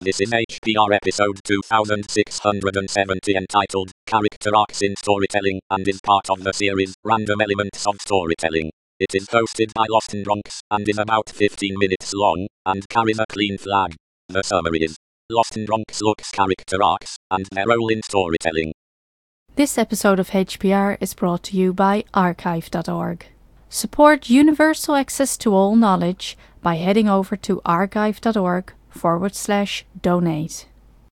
This is HPR episode 2670 entitled Character Arcs in Storytelling and is part of the series Random Elements of Storytelling. It is hosted by Lost and Bronx and is about 15 minutes long and carries a clean flag. The summary is Lost and Bronx looks character arcs and their role in storytelling. This episode of HPR is brought to you by archive.org. Support universal access to all knowledge by heading over to archive.org/donate.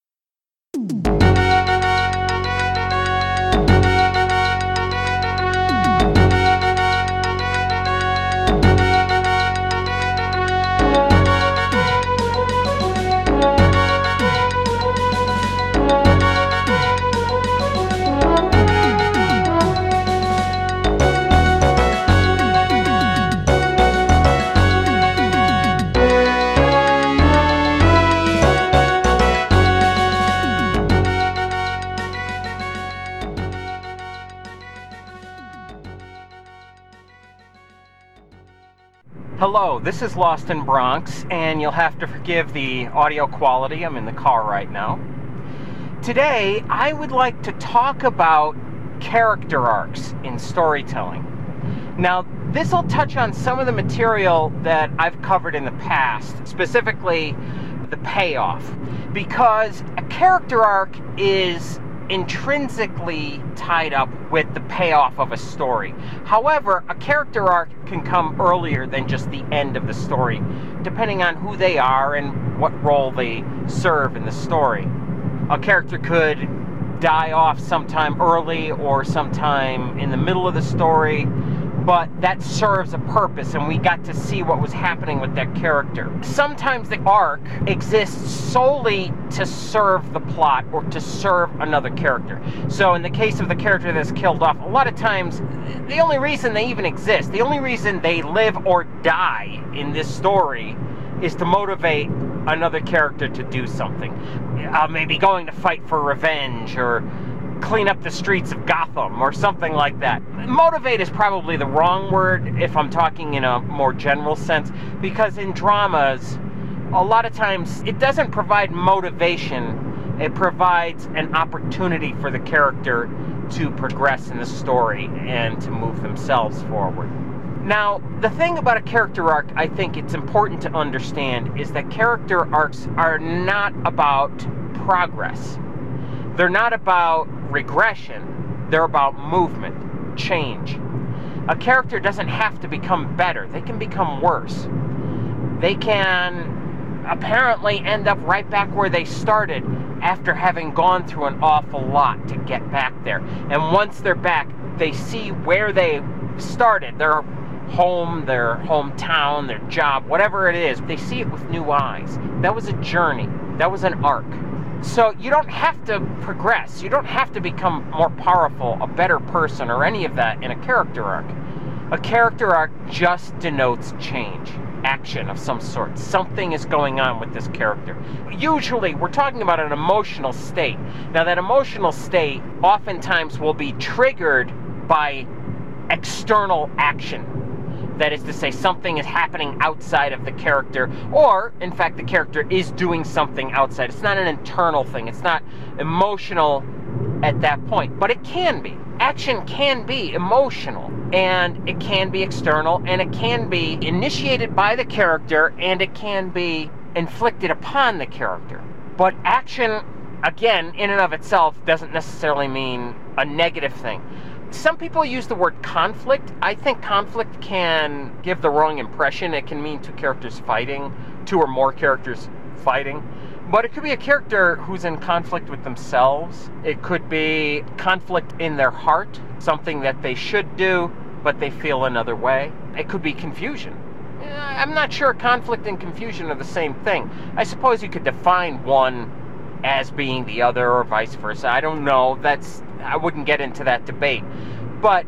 Hello, this is Lost in Bronx, and you'll have to forgive the audio quality. I'm in the car right now. Today, I would like to talk about character arcs in storytelling. Now, this will touch on some of the material that I've covered in the past, specifically the payoff, because a character arc is intrinsically tied up with the payoff of a story. However, a character arc can come earlier than just the end of the story, depending on who they are and what role they serve in the story. A character could die off sometime early or sometime in the middle of the story, but that serves a purpose, and we got to see what was happening with that character. Sometimes the arc exists solely to serve the plot or to serve another character. So in the case of the character that's killed off, a lot of times the only reason they even exist, the only reason they live or die in this story is to motivate another character to do something. Maybe going to fight for revenge or clean up the streets of Gotham or something like that. Motivate is probably the wrong word if I'm talking in a more general sense, because in dramas, a lot of times it doesn't provide motivation, it provides an opportunity for the character to progress in the story and to move themselves forward. Now, the thing about a character arc I think it's important to understand is that character arcs are not about progress. They're not about regression, they're about movement, change. A character doesn't have to become better, they can become worse. They can apparently end up right back where they started after having gone through an awful lot to get back there. And once they're back, they see where they started, their home, their hometown, their job, whatever it is, they see it with new eyes. That was a journey, that was an arc. So you don't have to progress, you don't have to become more powerful, a better person, or any of that in a character arc. A character arc just denotes change, action of some sort. Something is going on with this character. Usually we're talking about an emotional state. Now that emotional state oftentimes will be triggered by external action. That is to say, something is happening outside of the character, or, in fact, the character is doing something outside. It's not an internal thing. It's not emotional at that point, but it can be. Action can be emotional, and it can be external, and it can be initiated by the character, and it can be inflicted upon the character. But action, again, in and of itself, doesn't necessarily mean a negative thing. Some people use the word conflict. I think conflict can give the wrong impression. It can mean two characters fighting, two or more characters fighting. But it could be a character who's in conflict with themselves. It could be conflict in their heart, something that they should do, but they feel another way. It could be confusion. I'm not sure conflict and confusion are the same thing. I suppose you could define one as being the other or vice versa. I don't know. I wouldn't get into that debate. But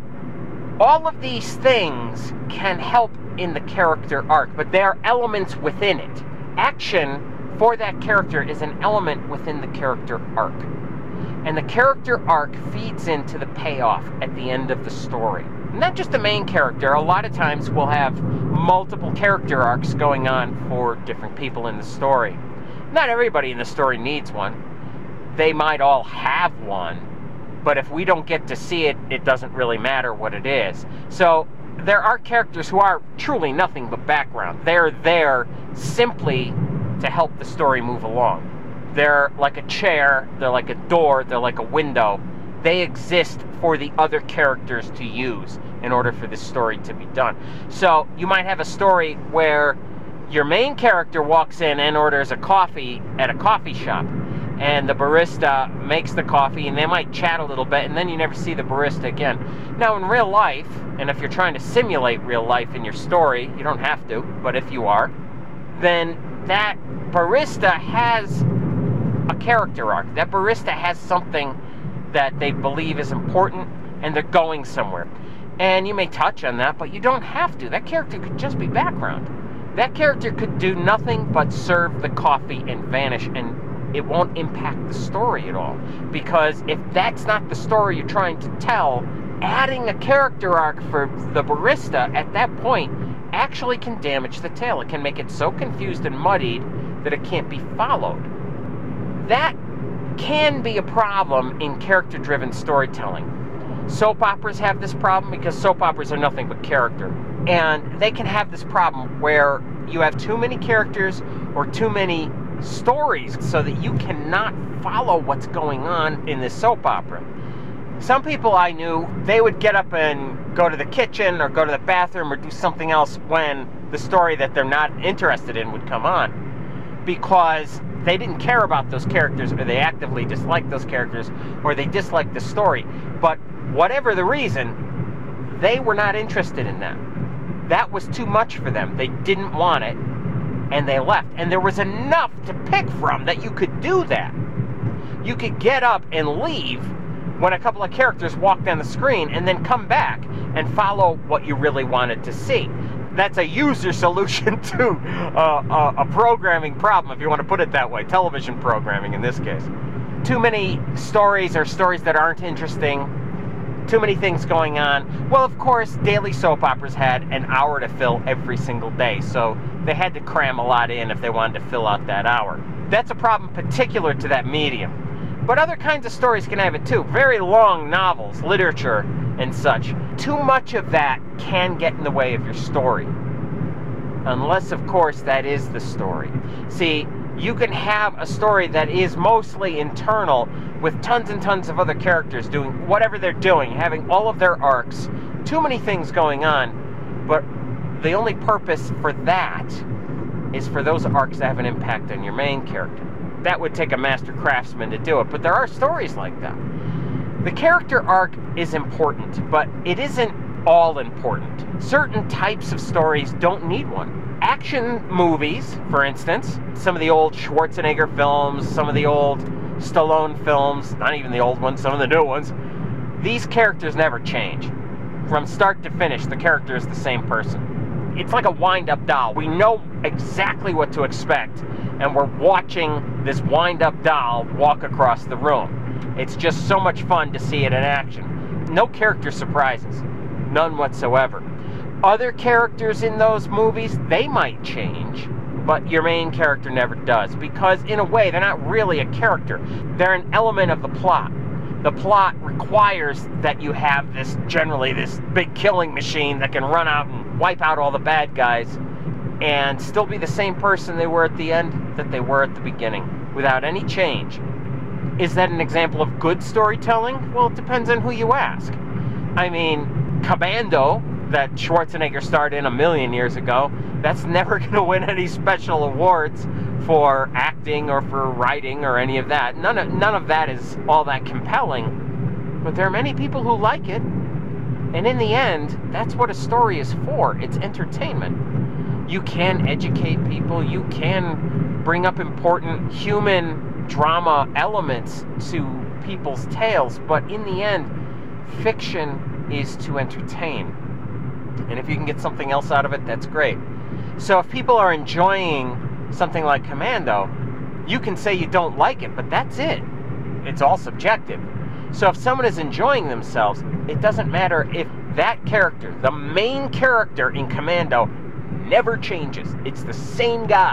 all of these things can help in the character arc, but they are elements within it. Action for that character is an element within the character arc. And the character arc feeds into the payoff at the end of the story. Not just the main character. A lot of times we'll have multiple character arcs going on for different people in the story. Not everybody in the story needs one. They might all have one, but if we don't get to see it, it doesn't really matter what it is. So there are characters who are truly nothing but background. They're there simply to help the story move along. They're like a chair, they're like a door, they're like a window. They exist for the other characters to use in order for this story to be done. So you might have a story where your main character walks in and orders a coffee at a coffee shop, and the barista makes the coffee, and they might chat a little bit, and then you never see the barista again. Now, in real life, and if you're trying to simulate real life in your story, you don't have to, but if you are, then that barista has a character arc. That barista has something that they believe is important, and they're going somewhere. And you may touch on that, but you don't have to. That character could just be background. That character could do nothing but serve the coffee and vanish, and it won't impact the story at all. Because if that's not the story you're trying to tell, adding a character arc for the barista at that point actually can damage the tale. It can make it so confused and muddied that it can't be followed. That can be a problem in character-driven storytelling. Soap operas have this problem because soap operas are nothing but character. And they can have this problem where you have too many characters or too many stories so that you cannot follow what's going on in this soap opera. Some people I knew, they would get up and go to the kitchen or go to the bathroom or do something else when the story that they're not interested in would come on, because they didn't care about those characters, or they actively disliked those characters, or they disliked the story. But whatever the reason, they were not interested in that. That was too much for them. They didn't want it, and they left. And there was enough to pick from that you could do that. You could get up and leave when a couple of characters walked on the screen, and then come back and follow what you really wanted to see. That's a user solution to a programming problem, if you want to put it that way. Television programming in this case. Too many stories or stories that aren't interesting. Too many things going on. Well, of course, daily soap operas had an hour to fill every single day, so they had to cram a lot in if they wanted to fill out that hour. That's a problem particular to that medium. But other kinds of stories can have it too. Very long novels, literature, and such. Too much of that can get in the way of your story. Unless, of course, that is the story. See, you can have a story that is mostly internal with tons and tons of other characters doing whatever they're doing, having all of their arcs, too many things going on, but the only purpose for that is for those arcs to have an impact on your main character. That would take a master craftsman to do it, but there are stories like that. The character arc is important, but it isn't all important. Certain types of stories don't need one. Action movies, for instance, some of the old Schwarzenegger films, some of the old Stallone films, not even the old ones, some of the new ones, these characters never change. From start to finish, the character is the same person. It's like a wind-up doll. We know exactly what to expect, and we're watching this wind-up doll walk across the room. It's just so much fun to see it in action. No character surprises. None whatsoever. Other characters in those movies, they might change, but your main character never does, because in a way, they're not really a character. They're an element of the plot. The plot requires that you have generally this big killing machine that can run out and wipe out all the bad guys and still be the same person they were at the end that they were at the beginning, without any change. Is that an example of good storytelling? Well, it depends on who you ask. I mean, Commando, that Schwarzenegger starred in 1,000,000 years ago, that's never going to win any special awards for acting or for writing or any of that. None of that is all that compelling, but there are many people who like it, and in the end, that's what a story is for. It's entertainment. You can educate people, you can bring up important human drama elements to people's tales, but in the end, fiction is to entertain. And if you can get something else out of it, that's great. So if people are enjoying something like Commando, you can say you don't like it, but that's it. It's all subjective. So if someone is enjoying themselves, it doesn't matter if that character, the main character in Commando, never changes. It's the same guy.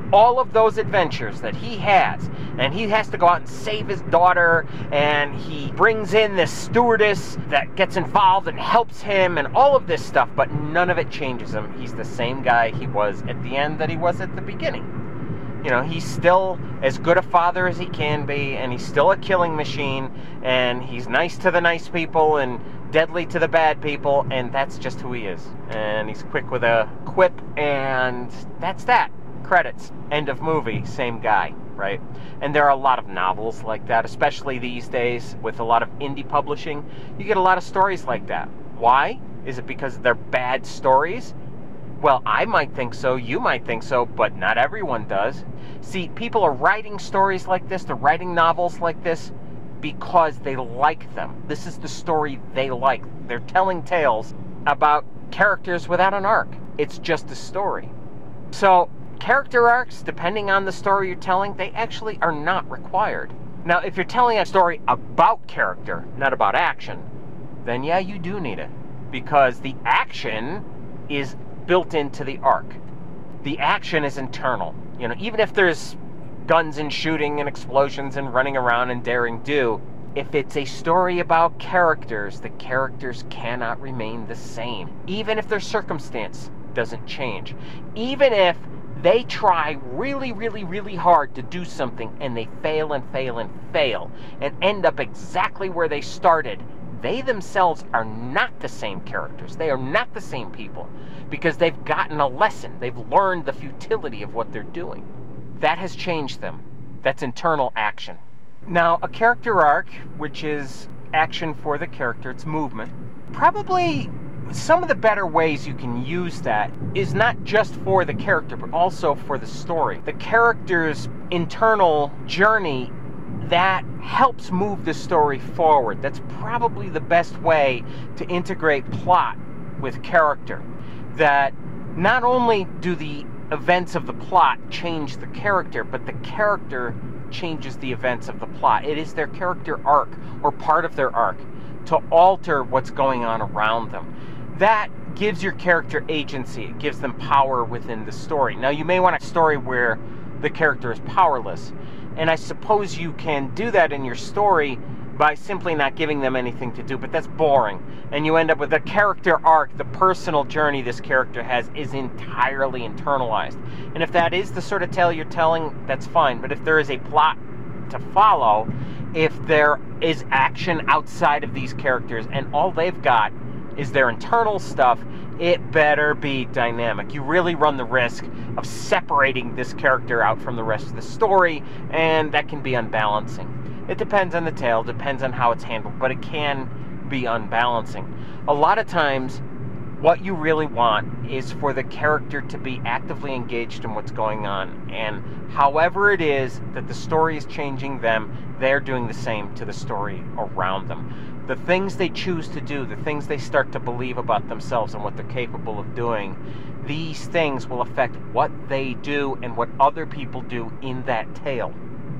all of those adventures that he has, and he has to go out and save his daughter, and he brings in this stewardess that gets involved and helps him, and all of this stuff, but none of it changes him. He's the same guy he was at the end that he was at the beginning. You know, he's still as good a father as he can be, and he's still a killing machine, and he's nice to the nice people and deadly to the bad people, and that's just who he is. And he's quick with a quip, and that's that. Credits. End of movie. Same guy, right? And there are a lot of novels like that, especially these days with a lot of indie publishing. You get a lot of stories like that. Why? Is it because they're bad stories? Well, I might think so, you might think so, but not everyone does. See, people are writing stories like this, they're writing novels like this because they like them. This is the story they like. They're telling tales about characters without an arc. It's just a story. So, character arcs, depending on the story you're telling, they actually are not required. Now, if you're telling a story about character, not about action, then yeah, you do need it. Because the action is built into the arc. The action is internal. You know, even if there's guns and shooting and explosions and running around and daring do, if it's a story about characters, the characters cannot remain the same. Even if their circumstance doesn't change. Even if they try really, really, really hard to do something and they fail and fail and fail and end up exactly where they started, they themselves are not the same characters. They are not the same people because they've gotten a lesson. They've learned the futility of what they're doing. That has changed them. That's internal action. Now, a character arc, which is action for the character, it's movement, probably some of the better ways you can use that is not just for the character, but also for the story. The character's internal journey that helps move the story forward. That's probably the best way to integrate plot with character. That not only do the events of the plot change the character, but the character changes the events of the plot. It is their character arc, or part of their arc, to alter what's going on around them. That gives your character agency. It gives them power within the story. Now, you may want a story where the character is powerless, and I suppose you can do that in your story by simply not giving them anything to do, but that's boring. And you end up with a character arc. The personal journey this character has is entirely internalized. And if that is the sort of tale you're telling, that's fine. But if there is a plot to follow, if there is action outside of these characters, and all they've got is their internal stuff, it better be dynamic. You really run the risk of separating this character out from the rest of the story, and that can be unbalancing. It depends on the tale, depends on how it's handled, but it can be unbalancing. A lot of times, what you really want is for the character to be actively engaged in what's going on, and however it is that the story is changing them, they're doing the same to the story around them. The things they choose to do, the things they start to believe about themselves and what they're capable of doing, these things will affect what they do and what other people do in that tale.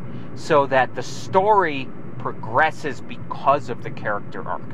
So that the story progresses because of the character arc.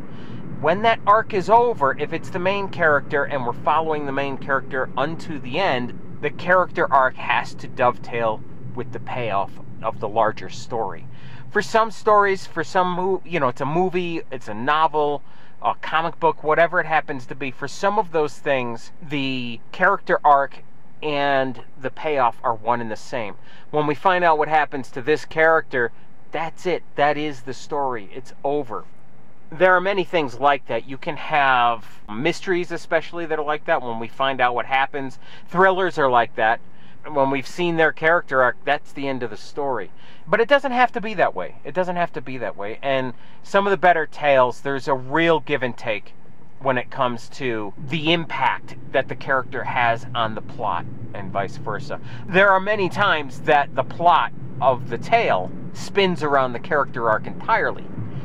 When that arc is over, if it's the main character and we're following the main character unto the end, the character arc has to dovetail with the payoff of the larger story. For some stories, for some, it's a movie, it's a novel, a comic book, whatever it happens to be, for some of those things, the character arc and the payoff are one and the same. When we find out what happens to this character, that's it. That is the story. It's over. There are many things like that. You can have mysteries, especially, that are like that. When we find out what happens, thrillers are like that. When we've seen their character arc, that's the end of the story. But it doesn't have to be that way. It doesn't have to be that way. And some of the better tales, there's a real give and take when it comes to the impact that the character has on the plot and vice versa. There are many times that the plot of the tale spins around the character arc entirely.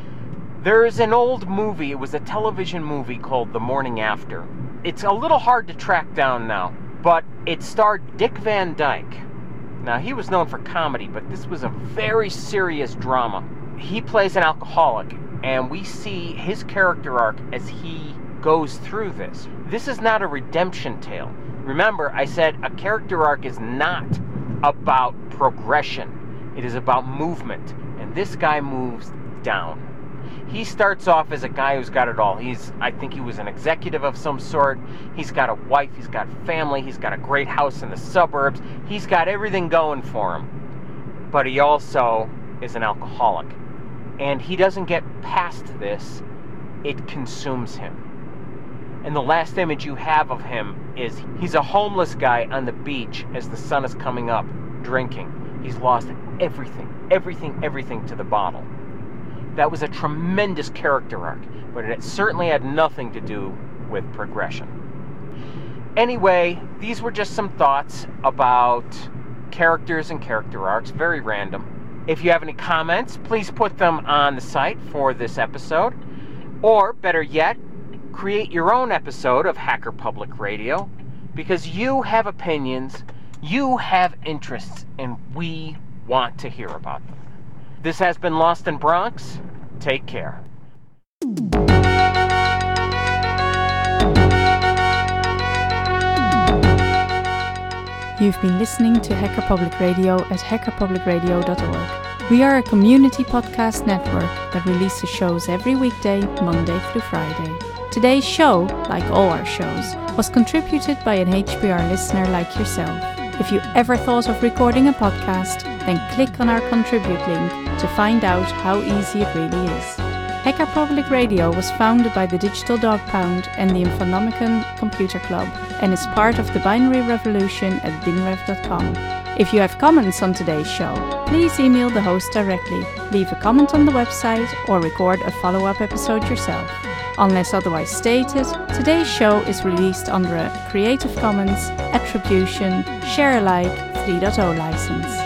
There's an old movie, it was a television movie called The Morning After. It's a little hard to track down now, but it starred Dick Van Dyke. Now, he was known for comedy, but this was a very serious drama. He plays an alcoholic, and we see his character arc as he goes through this. This is not a redemption tale. Remember, I said a character arc is not about progression. It is about movement. And this guy moves down. He starts off as a guy who's got it all. I think he was an executive of some sort. He's got a wife, he's got family, he's got a great house in the suburbs. He's got everything going for him. But he also is an alcoholic. And he doesn't get past this. It consumes him. And the last image you have of him is he's a homeless guy on the beach as the sun is coming up, drinking. He's lost everything to the bottle. That was a tremendous character arc, but it certainly had nothing to do with progression. Anyway, these were just some thoughts about characters and character arcs, very random. If you have any comments, please put them on the site for this episode. Or, better yet, create your own episode of Hacker Public Radio, because you have opinions, you have interests, and we want to hear about them. This has been Lost in Bronx. Take care. You've been listening to Hacker Public Radio at hackerpublicradio.org. We are a community podcast network that releases shows every weekday, Monday through Friday. Today's show, like all our shows, was contributed by an HPR listener like yourself. If you ever thought of recording a podcast, then click on our contribute link to find out how easy it really is. Hacker Public Radio was founded by the Digital Dog Pound and the Infonomicon Computer Club and is part of the binary revolution at binrev.com. If you have comments on today's show, please email the host directly, leave a comment on the website, or record a follow-up episode yourself. Unless otherwise stated, today's show is released under a Creative Commons Attribution Share Alike 3.0 license.